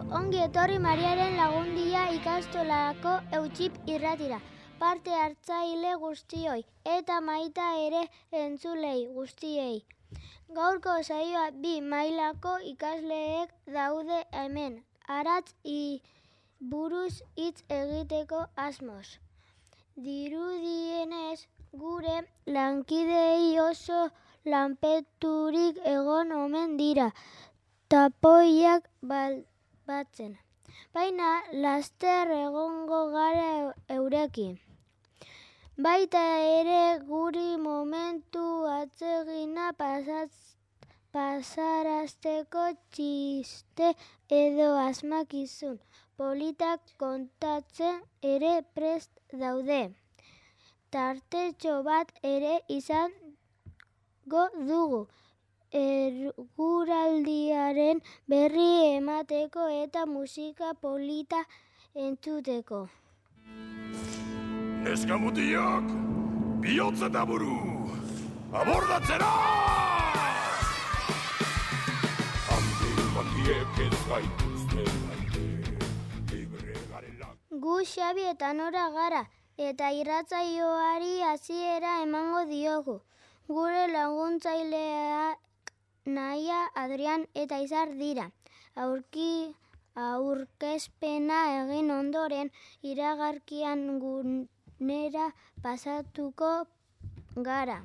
ongi etorri Mariaren Lagundia ikastolako Eutxip irratira. Parte hartzaile guztioi eta maita ere entzulei guztiei. Gaurko saioa 2 mailako ikasleek daude hemen. Aratz buruz hitz egiteko asmoz. Dirudienez, gure lankidei oso lanpeturik egon omen dira. Tapoiak batzen. Baina laster egongo gara eurekin. Baita ere guri momentu atsegina pasarazteko txiste edo asmakizun politak kontatzen ere prest daude. Tartetxo bat ere izango dugu. Eguraldiaren berri emateko eta musika polita entzuteko. Neskamutiak, bihotz eta buru, abordatzera! Handiek ez gaituzte maite, libre garela. Gu Xabi eta Nora gara, eta irratsaioari hasiera emango diogu. Gure laguntzailea Naia, Adrian eta Izar dira. Aurkezpena egin ondoren iragarkian gunera pasatuko gara.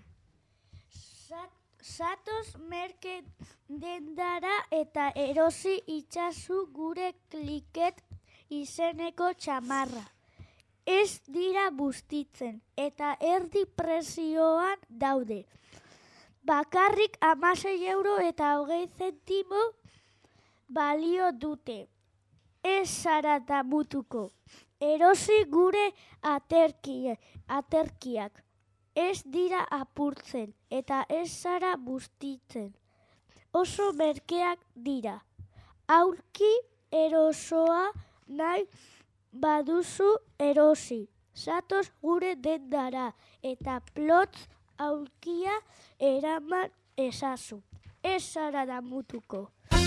Zatoz merke dendara eta erosi itzazu gure kliket izeneko txamarra. Ez dira bustitzen eta erdi prezioan daude. Bakarrik 16,20 € balio dute. Ez zara damutuko. Erosi gure aterkiak. Ez dira apurtzen eta ez zara bustitzen. Oso merkeak dira. Aulki erosoa nahi baduzu erosi. Zatoz gure dendara eta plotz aulkia eraman ezazu. Ez zara damutuko.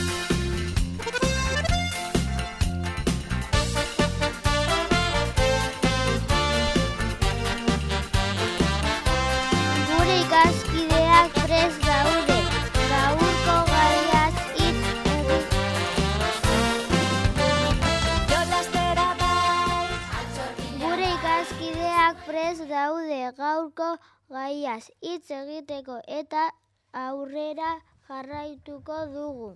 Gure ikaskideak prest daude. Gaurko gaiaz hitz Gure ikaskideak prest daude gaurko gaiaz hitz egiteko eta aurrera jarraituko dugu.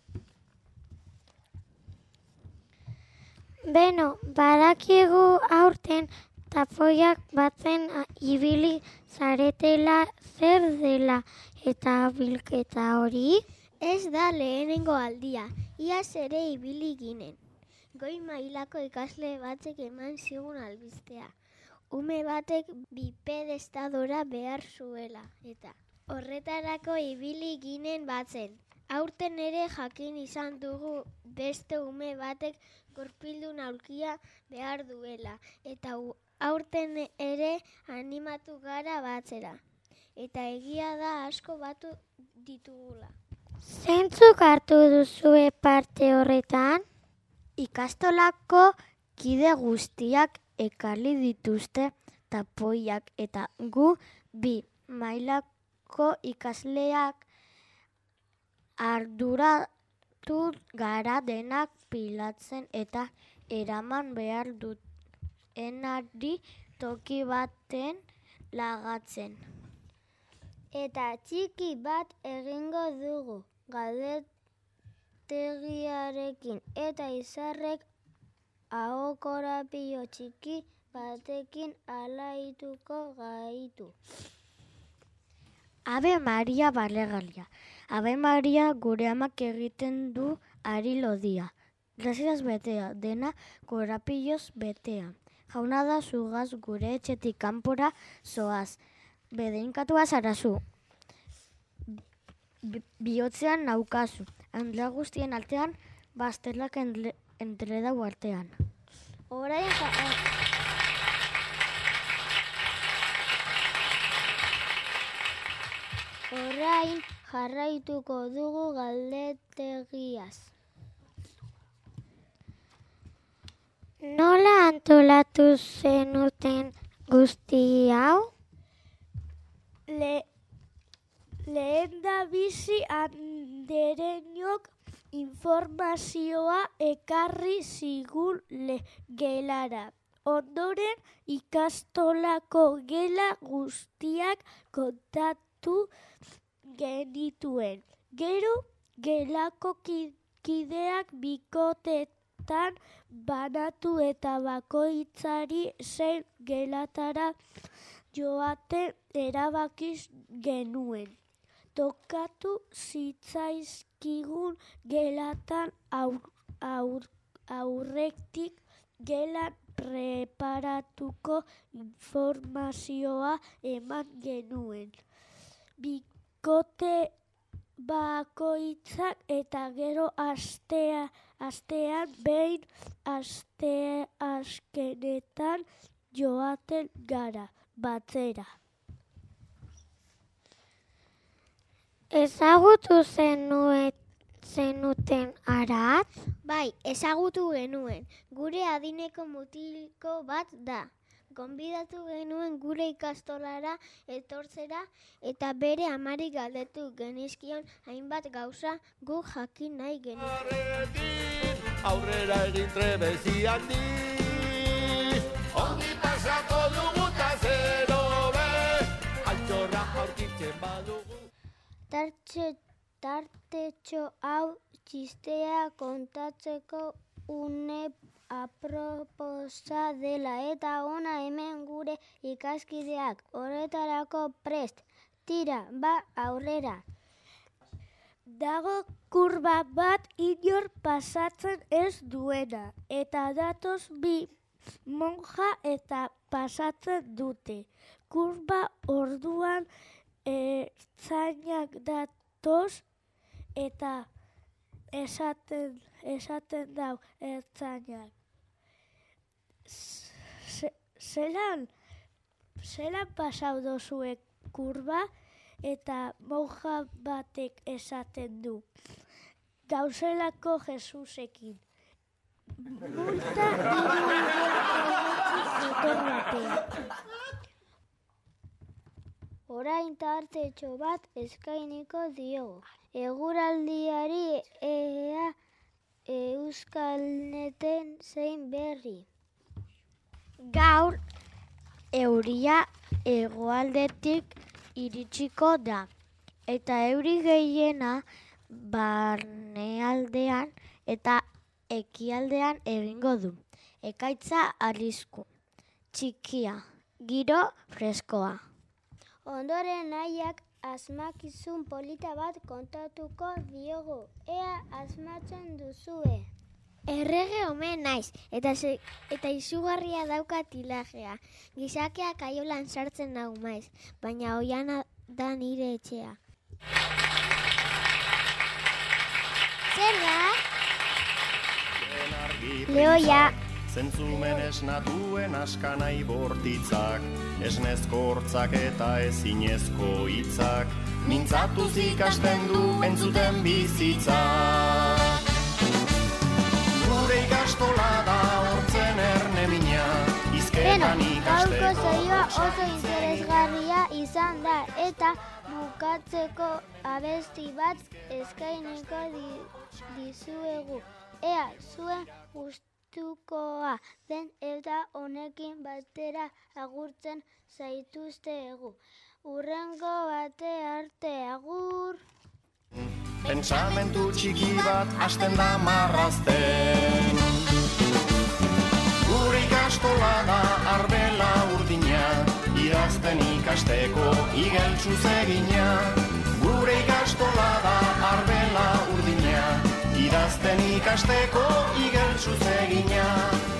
Beno, badakigu aurten tapoiak batzen ibili zaretela zer dela eta bilketa hori? Ez da lehenengo aldia, iaz ere ibili ginen. Goi mailako ikasle batek eman zigun albistea. Ume batek bipedestadora behar zuela eta horretarako ibili ginen batzen. Aurten ere jakin izan dugu beste ume batek gurpildun aulkia behar duela eta aurten ere animatu gara batzera. Eta egia da asko batu ditugula. Zeintzuk hartu duzue parte horretan? Ikastolako kide guztiak ekarri dituzte tapoiak eta gu 2 mailako ikasleak arduratu gara denak pilatzen eta eraman behar dutenari toki baten lagatzen. Eta txiki bat egingo dugu galdetegiarekin eta Izarrek ahokorapilo txiki batekin alaituko gaitu. Ave Maria Barregalia. Ave Maria gure amak egiten du ari lodia. Graziaz betea, dena korapiloz betea. Jauna da zugaz gure etxetik kanpora zoaz. Bedeinkatua zarazu. Bihotzean naukazu. Andla guztien artean, bastelak entredau artean. Orain jarraituko dugu galdetegiaz. Nola antolatu zenuten guzti hau? Lehendabizi andereñok informazioa ekarri zigun gelara. Ondoren ikastolako gela guztiak kontatu genituen. Gero gelako kideak bikotetan banatu eta bakoitzari zein gelatara joaten erabakiz genuen. Tokatu zitzaizkigun gelatan aurretik gelan preparatuko informazioa eman genuen. Bikote bakoitzak eta gero astean behin asteazkenetan joaten gara batzera. Ezagutu zenuten Aratz? Bai, ezagutu genuen. Gure adineko mutiko bat da. Gonbidatu genuen gure ikastolara etortzera eta bere amari galdetu genizkion hainbat gauza guk jakin nahi genuen. Aurrera egin trebezi handiz, ongi pasako dugu ta zero be, altxorra aurkitzen badugu. Tartetxo hau txistea kontatzeko une aproposa dela eta ona hemen gure ikaskideak horretarako prest. Tira, ba aurrera. Dago kurba bat inor pasatzen ez duena, eta datoz bi monja eta pasatzen dute. Kurba orduan ertzainak datoz eta esaten dau ertzainak. Zelan pasau dozue kurba? Eta monja batek esaten du. Gauzelako Jesusekin. Multa motor batean. Orain tartetxo bat eskainiko diogu. Eguraldiari ea Euskalneten zein berri. Gaur euria hegoaldetik iritsiko da, eta euri gehiena barnealdean eta ekialdean egingo du. Ekaitza arrisku, txikia, giro freskoa. Ondoren nahiak asmakizun polita bat kontatuko diogu. Ea asmatzen duzue. Errege omen naiz, eta izugarria dauka tilajea. Gizakeak aiolan sartzen nahu maiz, baina oiana da nire etxea. Zer da? Lehoia. Zentzumen esnatuen askanai bortitzak, esnezko hortzak eta ezinezko hitzak, mintzatuz ikasten du entzuten bizitzak. Gure ikastola da hortzen erne mina, izketan ikasteko. Gaurko saioa oso interesgarria izan da eta bukatzeko abesti bat eskainiko dizuegu. Ea zuen gustukoa den eta honekin batera agurtzen zaituztegu. Hurrengo bate arte agur. Pentsamentu txiki bat hasten da marrazten. Gure ikastola da arbela urdina, idazten ikasteko igeltsuz egina. Gure ikastola da arbela urdina, idazten ikasteko igeltsuz egina.